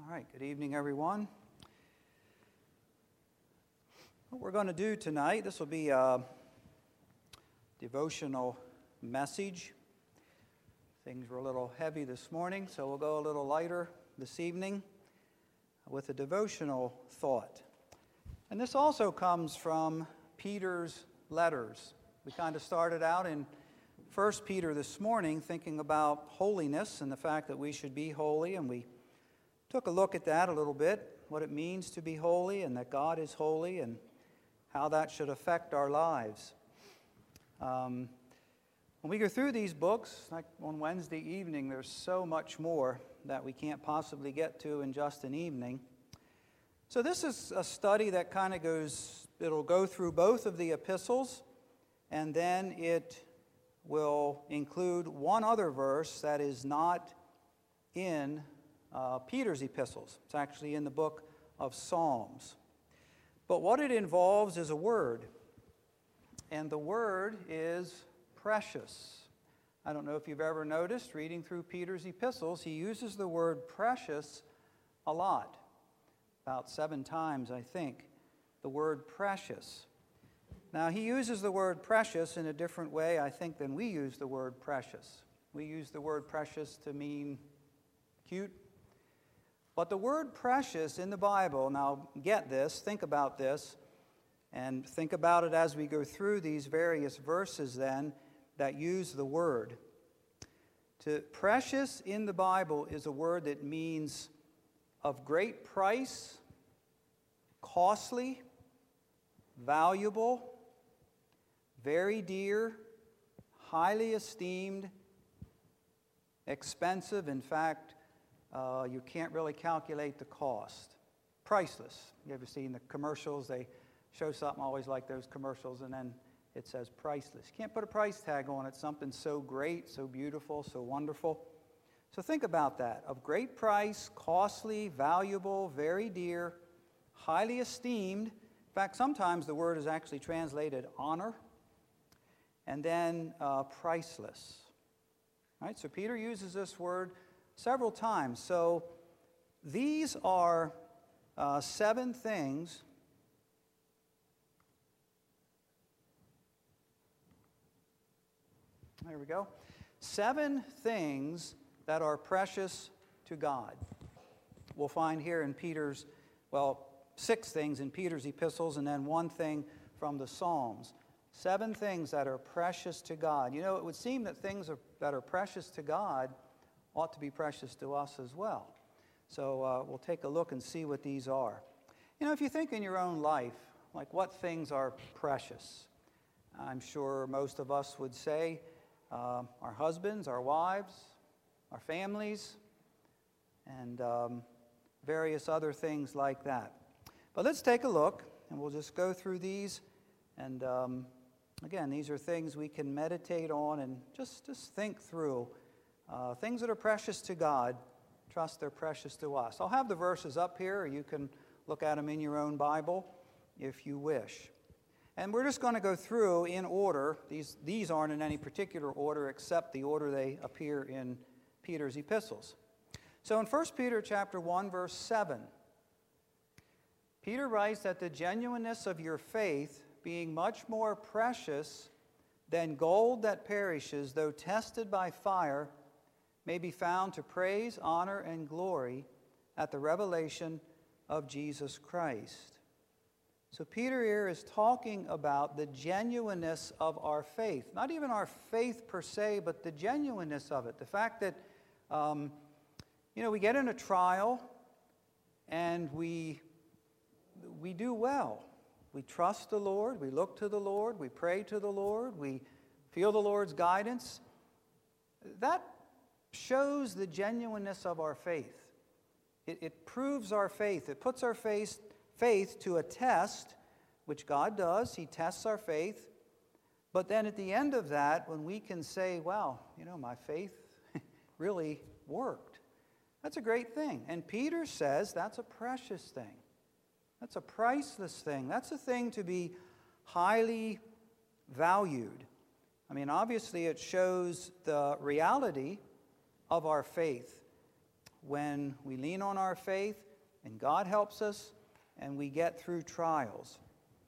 All right, good evening, everyone. What we're going to do tonight, this will be a devotional message. Things were a little heavy this morning, so we'll go a little lighter this evening with a devotional thought. And this also comes from Peter's letters. We kind of started out in 1 Peter this morning thinking about holiness and the fact that we should be holy, and we took a look at that a little bit, what it means to be holy and that God is holy and how that should affect our lives. When we go through these books, like on Wednesday evening, there's so much more that we can't possibly get to in just an evening. So this is a study that kind of it'll go through both of the epistles, and then it will include one other verse that is not in Peter's epistles. It's actually in the book of Psalms. But what it involves is a word, and the word is precious. I don't know if you've ever noticed, reading through Peter's epistles, he uses the word precious a lot. About 7 times, I think, the word precious. Now, he uses the word precious in a different way, I think, than we use the word precious. We use the word precious to mean cute. But the word precious in the Bible, now get this, think about this, and think about it as we go through these various verses then that use the word. Precious in the Bible is a word that means of great price, costly, valuable, very dear, highly esteemed, expensive. In fact, you can't really calculate the cost. Priceless. You ever seen the commercials? They show something always like those commercials, and then it says priceless. You can't put a price tag on it. Something so great, so beautiful, so wonderful. So think about that. Of great price, costly, valuable, very dear, highly esteemed. In fact, sometimes the word is actually translated honor. And then priceless. All right, so Peter uses this word several times. So these are 7 things there we go. 7 things that are precious to God. We'll find here in Peter's, 6 things in Peter's epistles, and then 1 thing from the Psalms. 7 things that are precious to God. You know, it would seem that things that are precious to God ought to be precious to us as well. So we'll take a look and see what these are. You know, if you think in your own life, like what things are precious, I'm sure most of us would say our husbands, our wives, our families, and various other things like that. But let's take a look, and we'll just go through these. And again, these are things we can meditate on and just think through. Things that are precious to God, trust they're precious to us. I'll have the verses up here, or you can look at them in your own Bible if you wish. And we're just going to go through in order. These aren't in any particular order except the order they appear in Peter's epistles. So in 1 Peter chapter 1, verse 7, Peter writes that the genuineness of your faith, being much more precious than gold that perishes, though tested by fire, may be found to praise, honor, and glory at the revelation of Jesus Christ. So Peter here is talking about the genuineness of our faith. Not even our faith per se, but the genuineness of it. The fact that, we get in a trial and we do well. We trust the Lord, we look to the Lord, we pray to the Lord, we feel the Lord's guidance. That shows the genuineness of our faith. It proves our faith. It puts our faith to a test, which God does. He tests our faith. But then at the end of that, when we can say, wow, my faith really worked, that's a great thing. And Peter says that's a precious thing. That's a priceless thing. That's a thing to be highly valued. I mean, obviously it shows the reality of our faith. when we lean on our faith and God helps us and we get through trials.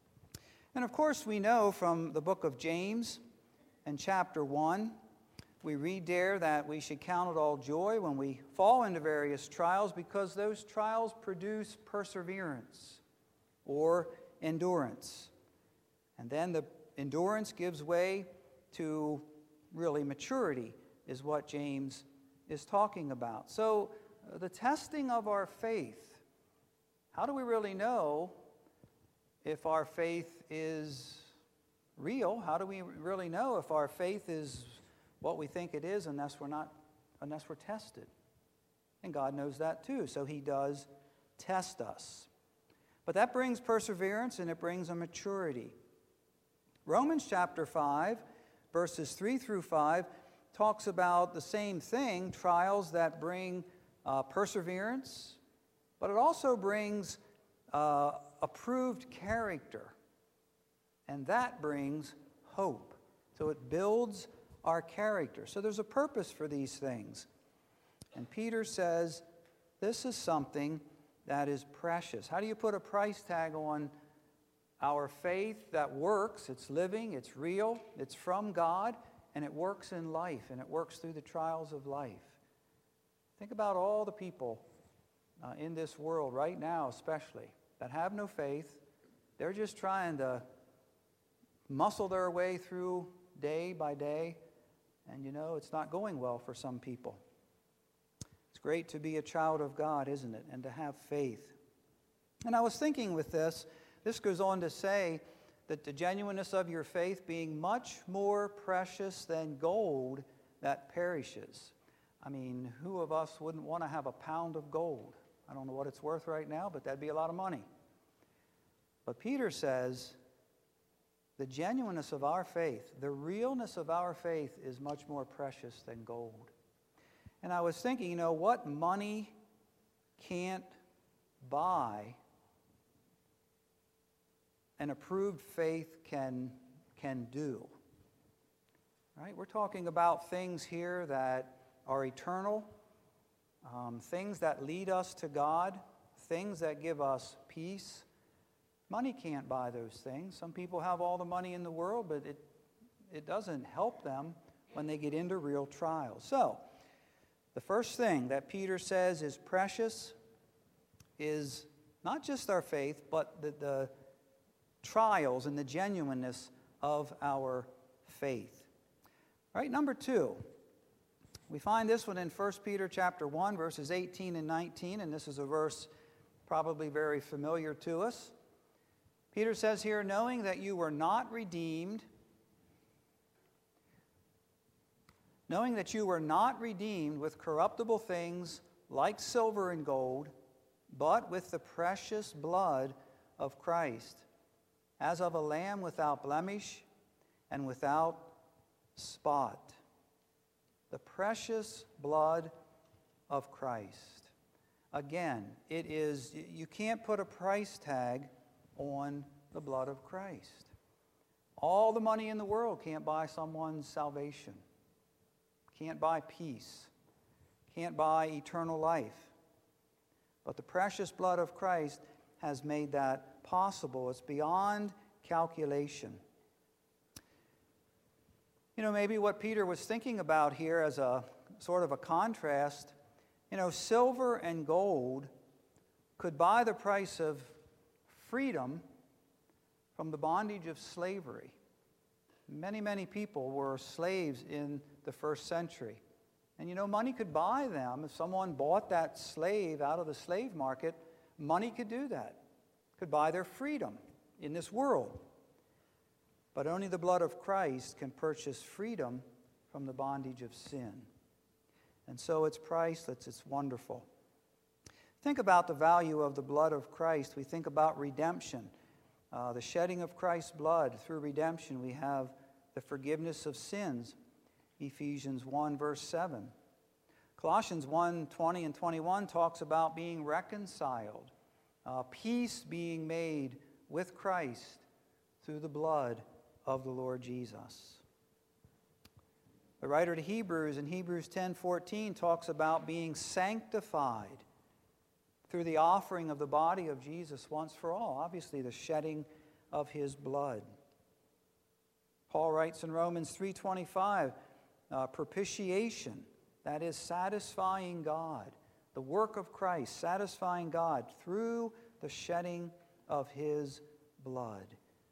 And of course, we know from the book of James and chapter 1, we read there that we should count it all joy when we fall into various trials, because those trials produce perseverance or endurance. And then the endurance gives way to really maturity, is what James is talking about. So the testing of our faith, how do we really know if our faith is real? How do we really know if our faith is what we think it is unless we're tested? And God knows that too, so he does test us. But that brings perseverance and it brings a maturity. Romans chapter 5, verses 3 through 5, talks about the same thing, trials that bring perseverance, but it also brings approved character, and that brings hope. So it builds our character. So there's a purpose for these things. And Peter says this is something that is precious. How do you put a price tag on our faith that works? It's living, it's real, it's from God, and it works in life, and it works through the trials of life. Think about all the people in this world right now especially that have no faith. They're just trying to muscle their way through day by day, and it's not going well for some people. It's great to be a child of God, isn't it, and to have faith. And I was thinking with this goes on to say that the genuineness of your faith being much more precious than gold that perishes. I mean, who of us wouldn't want to have a pound of gold? I don't know what it's worth right now, but that'd be a lot of money. But Peter says the genuineness of our faith, the realness of our faith is much more precious than gold. And I was thinking, what money can't buy, an approved faith can do. Right? We're talking about things here that are eternal, things that lead us to God, things that give us peace. Money can't buy those things. Some people have all the money in the world, but it doesn't help them when they get into real trials. So, the first thing that Peter says is precious is not just our faith, but the trials and the genuineness of our faith. All right, number 2. We find this one in 1 Peter chapter 1, verses 18 and 19, and this is a verse probably very familiar to us. Peter says here, knowing that you were not redeemed with corruptible things like silver and gold, but with the precious blood of Christ, as of a lamb without blemish and without spot. The precious blood of Christ. Again, you can't put a price tag on the blood of Christ. All the money in the world can't buy someone's salvation, can't buy peace, can't buy eternal life. But the precious blood of Christ has made that possible. It's beyond calculation. Maybe what Peter was thinking about here as a sort of a contrast, silver and gold could buy the price of freedom from the bondage of slavery. Many, many people were slaves in the first century. And money could buy them. If someone bought that slave out of the slave market, money could do that. Could buy their freedom in this world. But only the blood of Christ can purchase freedom from the bondage of sin. And so it's priceless, it's wonderful. Think about the value of the blood of Christ. We think about redemption. The shedding of Christ's blood. Through redemption, we have the forgiveness of sins. Ephesians 1, verse 7. Colossians 1, 20 and 21 talks about being reconciled. Peace being made with Christ through the blood of the Lord Jesus. The writer to Hebrews in Hebrews 10:14 talks about being sanctified through the offering of the body of Jesus once for all, obviously the shedding of his blood. Paul writes in Romans 3:25, propitiation, that is satisfying God, the work of Christ, satisfying God through the shedding of his blood.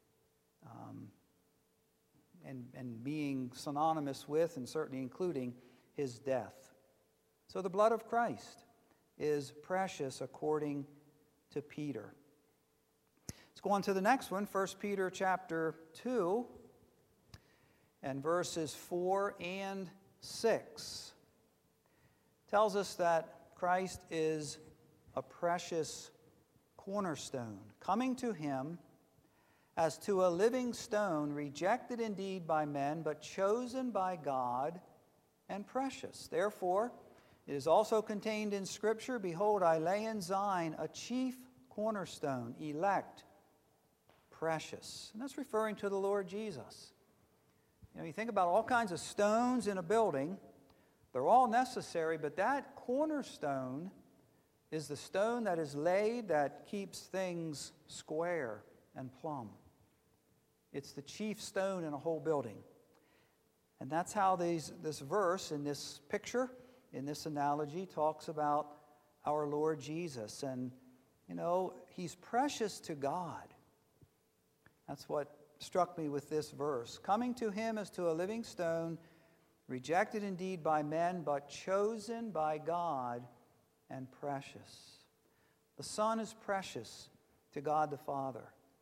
And being synonymous with and certainly including his death. So the blood of Christ is precious according to Peter. Let's go on to the next one, 1 Peter chapter 2 and verses 4 and 6. Tells us that Christ is a precious cornerstone, coming to him as to a living stone, rejected indeed by men, but chosen by God and precious. Therefore, it is also contained in Scripture, behold, I lay in Zion a chief cornerstone, elect, precious. And that's referring to the Lord Jesus. You think about all kinds of stones in a building. They're all necessary, but that cornerstone is the stone that is laid that keeps things square and plumb. It's the chief stone in a whole building. And that's how this verse in this picture, in this analogy, talks about our Lord Jesus. And, he's precious to God. That's what struck me with this verse. Coming to him as to a living stone, rejected indeed by men, but chosen by God and precious. The Son is precious to God the Father.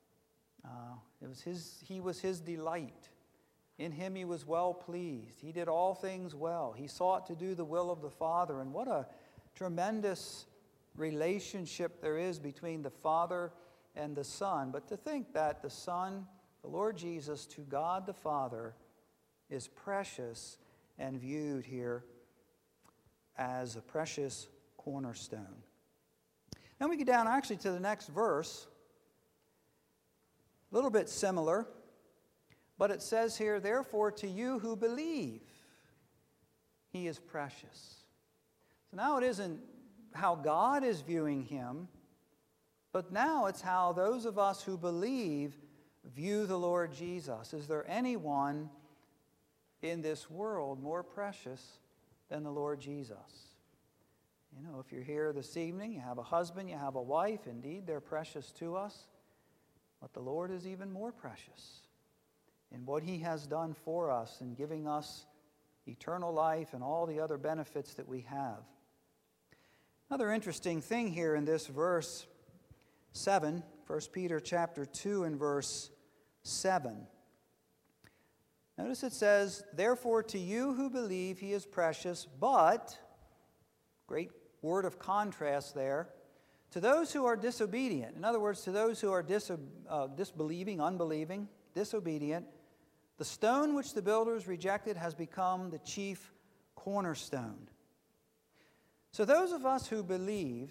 He was his delight. In him he was well pleased. He did all things well. He sought to do the will of the Father. And what a tremendous relationship there is between the Father and the Son. But to think that the Son, the Lord Jesus, to God the Father, is precious and viewed here as a precious cornerstone. Then we get down actually to the next verse. A little bit similar, but it says here, therefore to you who believe, he is precious. So now it isn't how God is viewing him, but now it's how those of us who believe view the Lord Jesus. Is there anyone in this world more precious than the Lord Jesus? If you're here this evening, you have a husband, you have a wife, indeed they're precious to us. But the Lord is even more precious in what he has done for us in giving us eternal life and all the other benefits that we have. Another interesting thing here in this verse 7, 1 Peter chapter 2 and verse 7. Notice it says, therefore to you who believe he is precious, but, great word of contrast there, to those who are disobedient, in other words, to those who are disbelieving, unbelieving, disobedient, the stone which the builders rejected has become the chief cornerstone. So those of us who believe,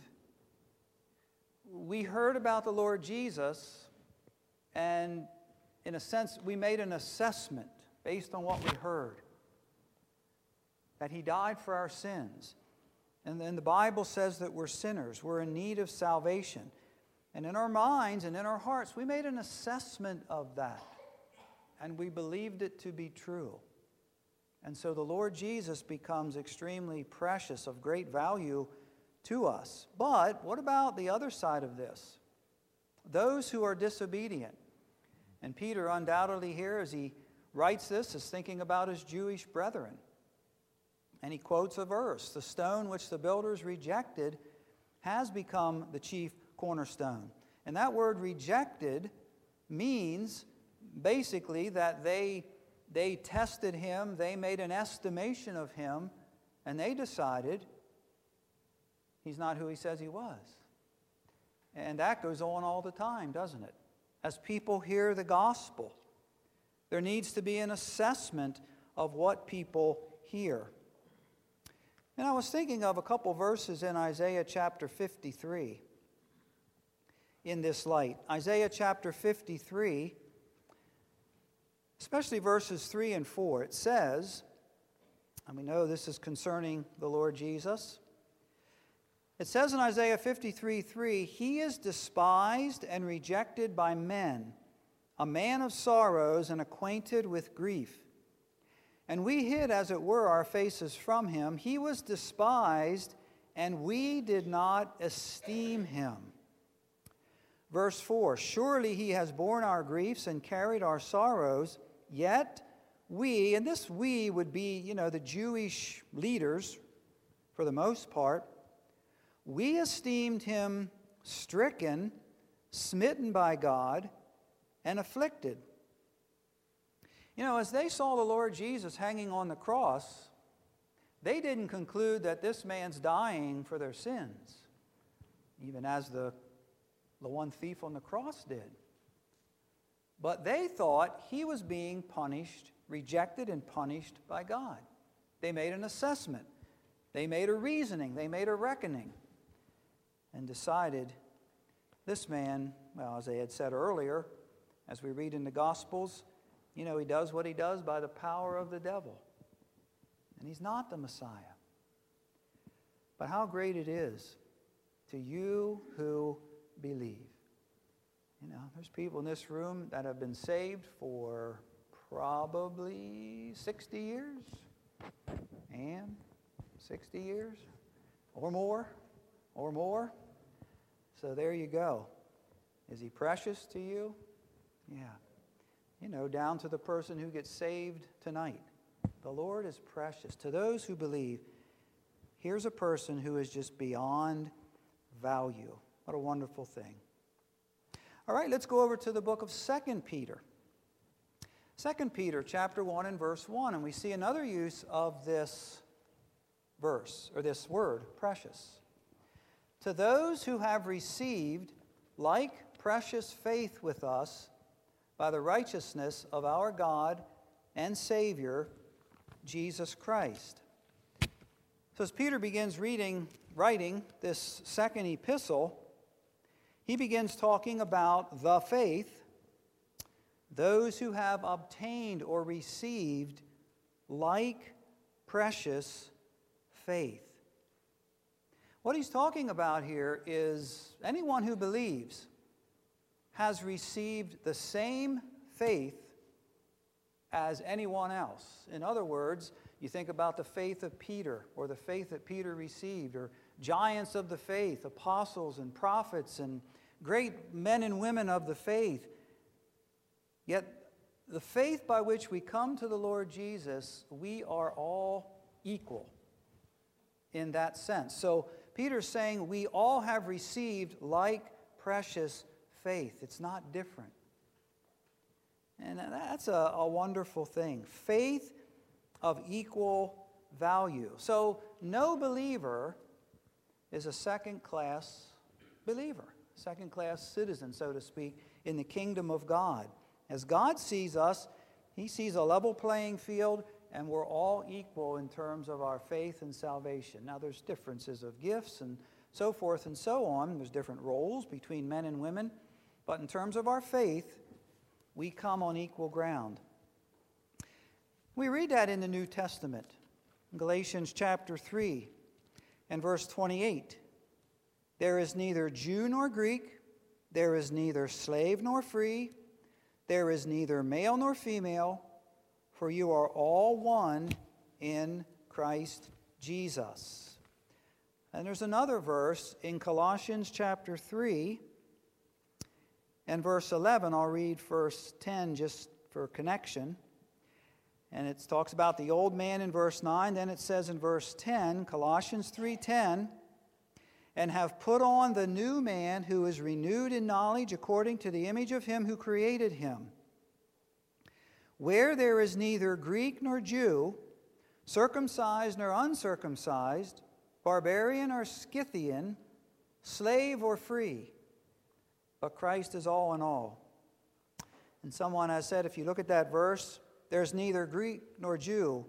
we heard about the Lord Jesus, and in a sense, we made an assessment based on what we heard, that he died for our sins. And then the Bible says that we're sinners. We're in need of salvation. And in our minds and in our hearts, we made an assessment of that. And we believed it to be true. And so the Lord Jesus becomes extremely precious, of great value to us. But what about the other side of this? Those who are disobedient. And Peter undoubtedly here, as he writes this, is thinking about his Jewish brethren. And he quotes a verse, the stone which the builders rejected has become the chief cornerstone. And that word rejected means basically that they tested him, they made an estimation of him, and they decided he's not who he says he was. And that goes on all the time, doesn't it? As people hear the gospel, there needs to be an assessment of what people hear. And I was thinking of a couple verses in Isaiah chapter 53 in this light. Isaiah chapter 53, especially verses 3 and 4, it says, And we know this is concerning the Lord Jesus. It says in Isaiah 53:3, "He is despised and rejected by men, a man of sorrows and acquainted with grief. And we hid, as it were, our faces from him. He was despised, and we did not esteem him." Verse 4, "Surely he has borne our griefs and carried our sorrows, yet we," and this "we" would be, the Jewish leaders for the most part, "we esteemed him stricken, smitten by God, and afflicted." As they saw the Lord Jesus hanging on the cross, they didn't conclude that this man's dying for their sins, even as the one thief on the cross did. But they thought he was being punished, rejected and punished by God. They made an assessment. They made a reasoning. They made a reckoning and decided this man, well, as they had said earlier, as we read in the Gospels, he does what he does by the power of the devil. And he's not the Messiah. But how great it is to you who believe. There's people in this room that have been saved for probably 60 years, and 60 years, or more. So there you go. Is he precious to you? Yeah. Down to the person who gets saved tonight. The Lord is precious. To those who believe, here's a person who is just beyond value. What a wonderful thing. All right, let's go over to the book of 2 Peter. 2 Peter chapter 1 and verse 1, and we see another use of this verse, or this word, precious. "To those who have received like precious faith with us by the righteousness of our God and Savior, Jesus Christ." So as Peter begins writing this second epistle, he begins talking about the faith, those who have obtained or received like precious faith. What he's talking about here is anyone who believes has received the same faith as anyone else. In other words, you think about the faith of Peter, or the faith that Peter received, or giants of the faith, apostles and prophets and great men and women of the faith. Yet the faith by which we come to the Lord Jesus, we are all equal in that sense. So Peter's saying we all have received like precious faith. It's not different. And that's a wonderful thing. Faith of equal value. So no believer is a second-class believer, second-class citizen, so to speak, in the kingdom of God. As God sees us, he sees a level playing field, and we're all equal in terms of our faith and salvation. Now, there's differences of gifts and so forth and so on. There's different roles between men and women. But in terms of our faith, we come on equal ground. We read that in the New Testament, Galatians chapter 3 and verse 28. "There is neither Jew nor Greek, there is neither slave nor free, there is neither male nor female, for you are all one in Christ Jesus." And there's another verse in Colossians chapter 3 and verse 11. I'll read verse 10 just for connection. And it talks about the old man in verse 9. Then it says in verse 10, Colossians 3:10, "And have put on the new man, who is renewed in knowledge according to the image of him who created him. Where there is neither Greek nor Jew, circumcised nor uncircumcised, barbarian or Scythian, slave or free, but Christ is all in all." And someone has said, if you look at that verse, there's neither Greek nor Jew.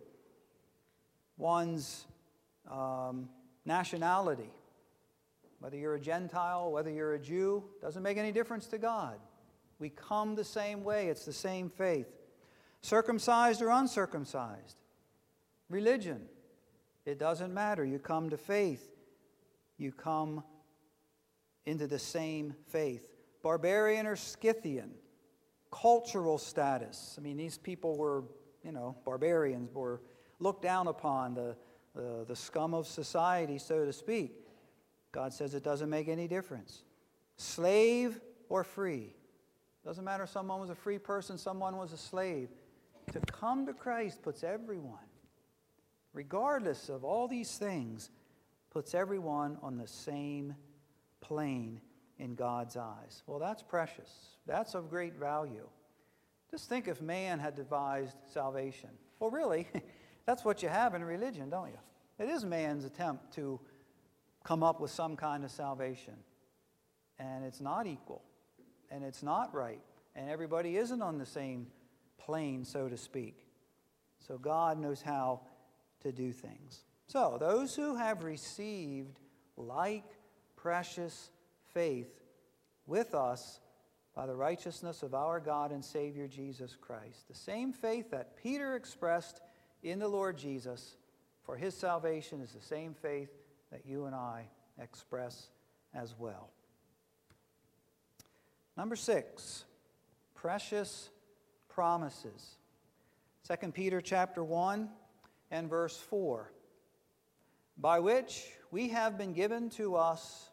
One's nationality, whether you're a Gentile, whether you're a Jew, doesn't make any difference to God. We come the same way. It's the same faith. Circumcised or uncircumcised. religion. It doesn't matter. You come to faith. You come into the same faith. Barbarian or Scythian, cultural status. I mean, these people were, barbarians, were looked down upon, the scum of society, so to speak. God says it doesn't make any difference. Slave or free. Doesn't matter if someone was a free person, someone was a slave. To come to Christ puts everyone, regardless of all these things, puts everyone on the same plane in God's eyes. Well, that's precious. That's of great value. Just think if man had devised salvation. Well, really, that's what you have in religion, don't you? It is man's attempt to come up with some kind of salvation. And it's not equal. And it's not right. And everybody isn't on the same plane, so to speak. So God knows how to do things. So those who have received like precious faith with us by the righteousness of our God and Savior Jesus Christ, the same faith that Peter expressed in the Lord Jesus for his salvation is the same faith that you and I express as well. Number 6, precious promises. 2 Peter chapter 1 and verse 4. By which have been given to us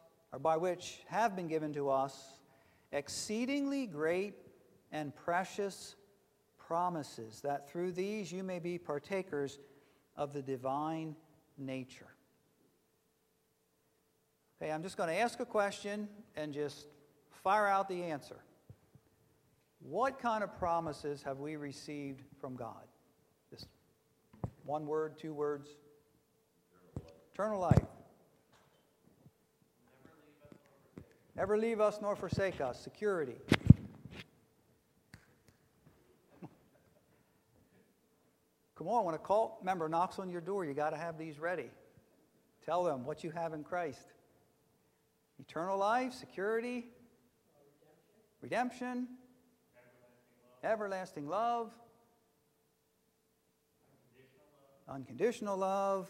exceedingly great and precious promises, that through these you may be partakers of the divine nature. Okay, I'm just going to ask a question and just fire out the answer. What kind of promises have we received from God? Just one word, 2 words. Eternal life. Never leave us nor forsake us. Security. Come on, when a cult member knocks on your door, you got to have these ready. Tell them what you have in Christ. Eternal life, security, redemption, everlasting love, unconditional love,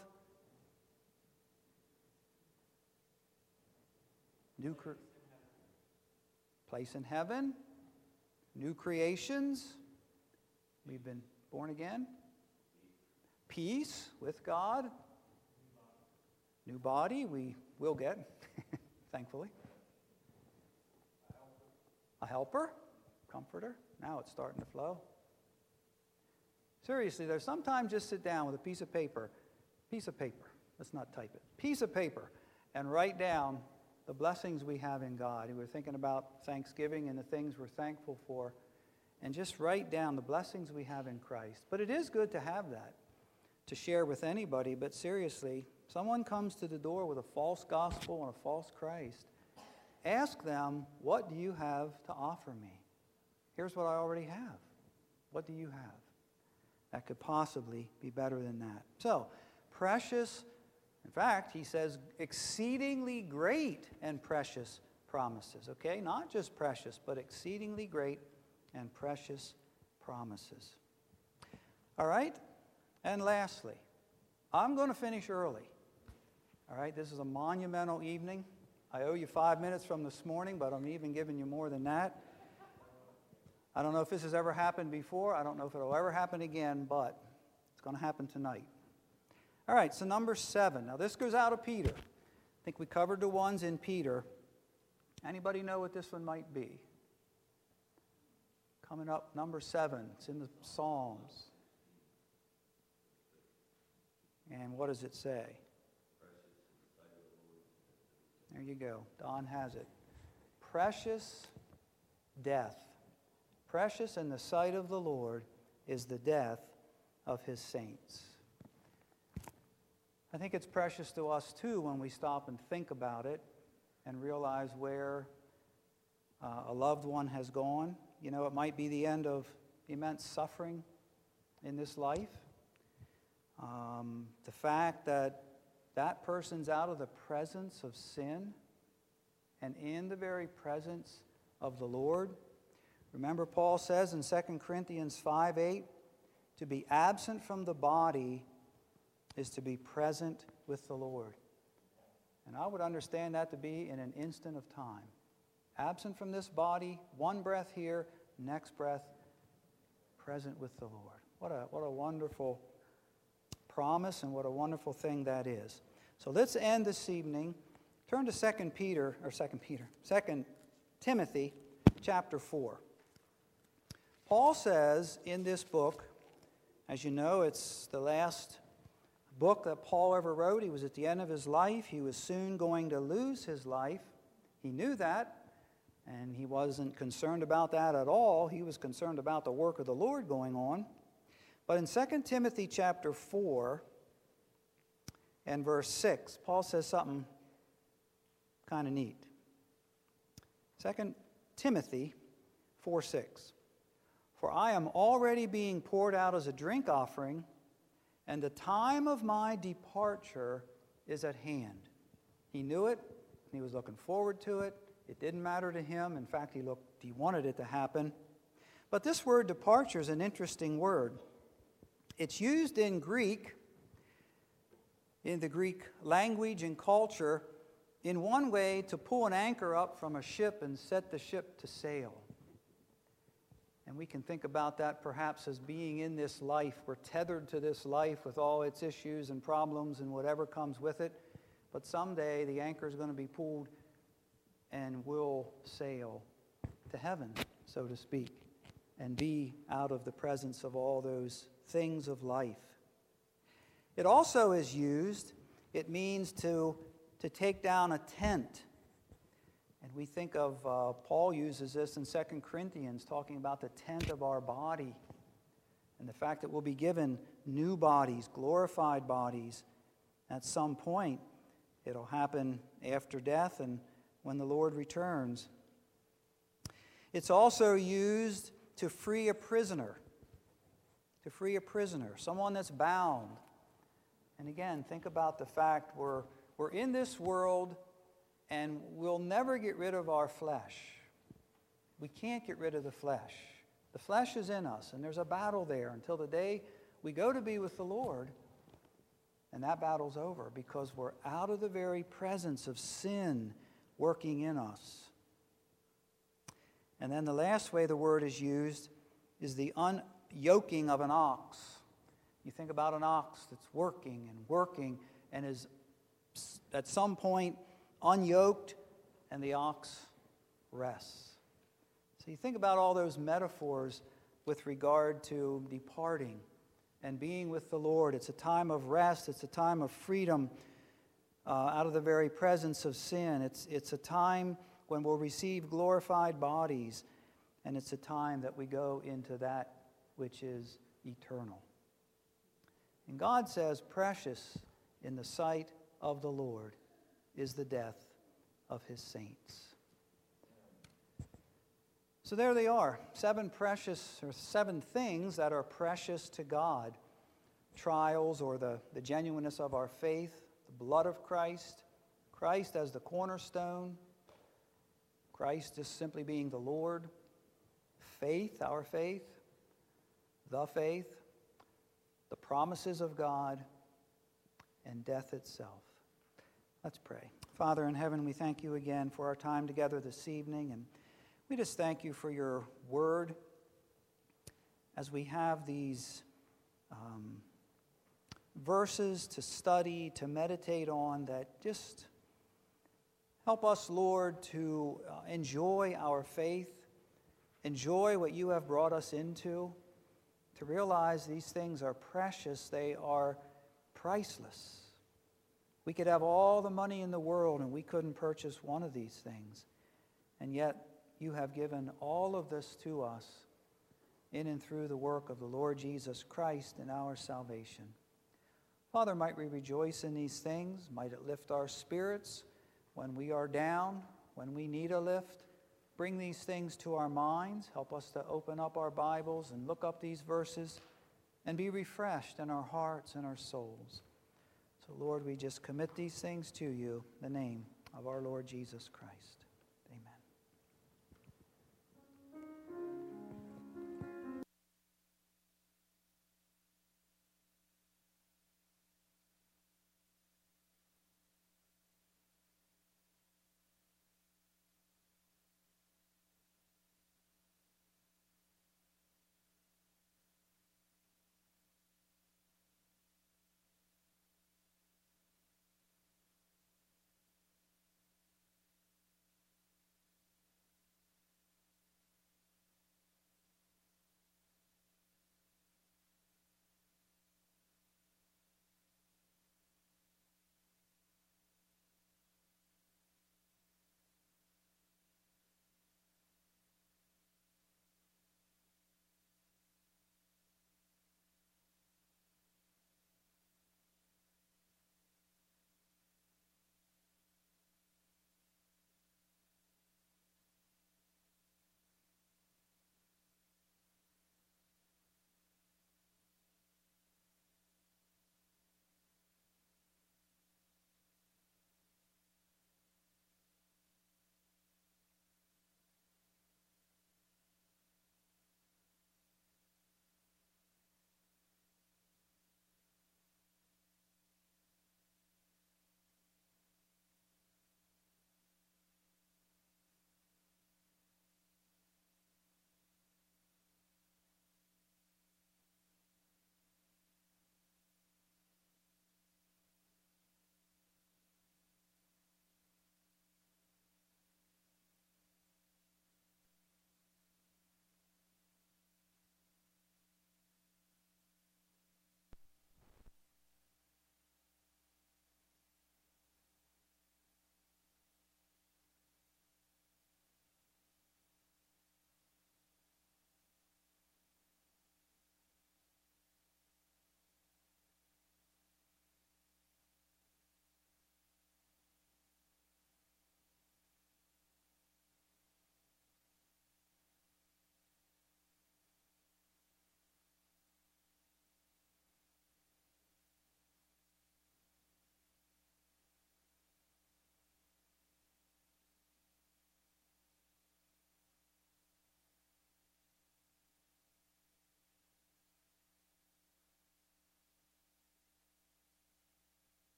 new place in heaven, new creations. We've been born again. Peace with God. New body we will get, thankfully. A helper, comforter. Now it's starting to flow. Seriously, though, sometimes just sit down with a piece of paper. Let's not type it. Piece of paper and write down the blessings we have in God. We're thinking about Thanksgiving and the things we're thankful for. And just write down the blessings we have in Christ. But it is good to have that, to share with anybody. But seriously, someone comes to the door with a false gospel and a false Christ. Ask them, what do you have to offer me? Here's what I already have. What do you have that could possibly be better than that? So, precious, in fact, he says exceedingly great and precious promises. Okay, not just precious, but exceedingly great and precious promises. All right, and lastly, I'm going to finish early. All right, this is a monumental evening. I owe you 5 minutes from this morning, but I'm even giving you more than that. I don't know if this has ever happened before. I don't know if it'll ever happen again, but it's going to happen tonight. All right, so number 7. Now, this goes out of Peter. I think we covered the ones in Peter. Anybody know what this one might be? Coming up, number 7. It's in the Psalms. And what does it say? There you go. Don has it. Precious death. Precious in the sight of the Lord is the death of his saints. I think it's precious to us too when we stop and think about it and realize where a loved one has gone. You know, it might be the end of immense suffering in this life. The fact that that person's out of the presence of sin and in the very presence of the Lord. Remember, Paul says in 2 Corinthians 5:8, to be absent from the body is to be present with the Lord. And I would understand that to be in an instant of time. Absent from this body, one breath here, next breath, present with the Lord. What a wonderful promise, and what a wonderful thing that is. So let's end this evening. Turn to 2 Timothy chapter 4. Paul says in this book, as you know, it's the last book that Paul ever wrote. He was at the end of his life. He was soon going to lose his life. He knew that, and he wasn't concerned about that at all. He was concerned about the work of the Lord going on. But in 2 Timothy chapter 4 and verse 6, Paul says something kind of neat. 2 Timothy 4:6. For I am already being poured out as a drink offering, and the time of my departure is at hand. He knew it, and he was looking forward to it. It didn't matter to him. In fact, he wanted it to happen. But this word departure is an interesting word. It's used in Greek, in the Greek language and culture, in one way to pull an anchor up from a ship and set the ship to sail. And we can think about that perhaps as being in this life. We're tethered to this life with all its issues and problems and whatever comes with it. But someday the anchor is going to be pulled and we'll sail to heaven, so to speak, and be out of the presence of all those things of life. It also is used, it means to take down a tent. And we think of, Paul uses this in 2 Corinthians, talking about the tent of our body and the fact that we'll be given new bodies, glorified bodies at some point. It'll happen after death and when the Lord returns. It's also used to free a prisoner. To free a prisoner, someone that's bound. And again, think about the fact we're in this world and we'll never get rid of our flesh. We can't get rid of the flesh. The flesh is in us, and there's a battle there until the day we go to be with the Lord, and that battle's over because we're out of the very presence of sin working in us. And then the last way the word is used is the unyoking of an ox. You think about an ox that's working and is at some point unyoked, and the ox rests. So you think about all those metaphors with regard to departing and being with the Lord. It's a time of rest. It's a time of freedom out of the very presence of sin. It's a time when we'll receive glorified bodies, and it's a time that we go into that which is eternal. And God says, precious in the sight of the Lord is the death of his saints. So there they are, 7 things that are precious to God. Trials, or the genuineness of our faith, the blood of Christ, Christ as the cornerstone, Christ just simply being the Lord, faith, our faith, the faith, the promises of God, and death itself. Let's pray. Father in heaven, we thank you again for our time together this evening, and we just thank you for your word as we have these verses to study, to meditate on, that just help us, Lord, to enjoy our faith, enjoy what you have brought us into, to realize these things are precious, they are priceless. We could have all the money in the world and we couldn't purchase one of these things. And yet you have given all of this to us in and through the work of the Lord Jesus Christ in our salvation. Father, might we rejoice in these things? Might it lift our spirits when we are down, when we need a lift? Bring these things to our minds. Help us to open up our Bibles and look up these verses and be refreshed in our hearts and our souls. So, Lord, we just commit these things to you in the name of our Lord Jesus Christ.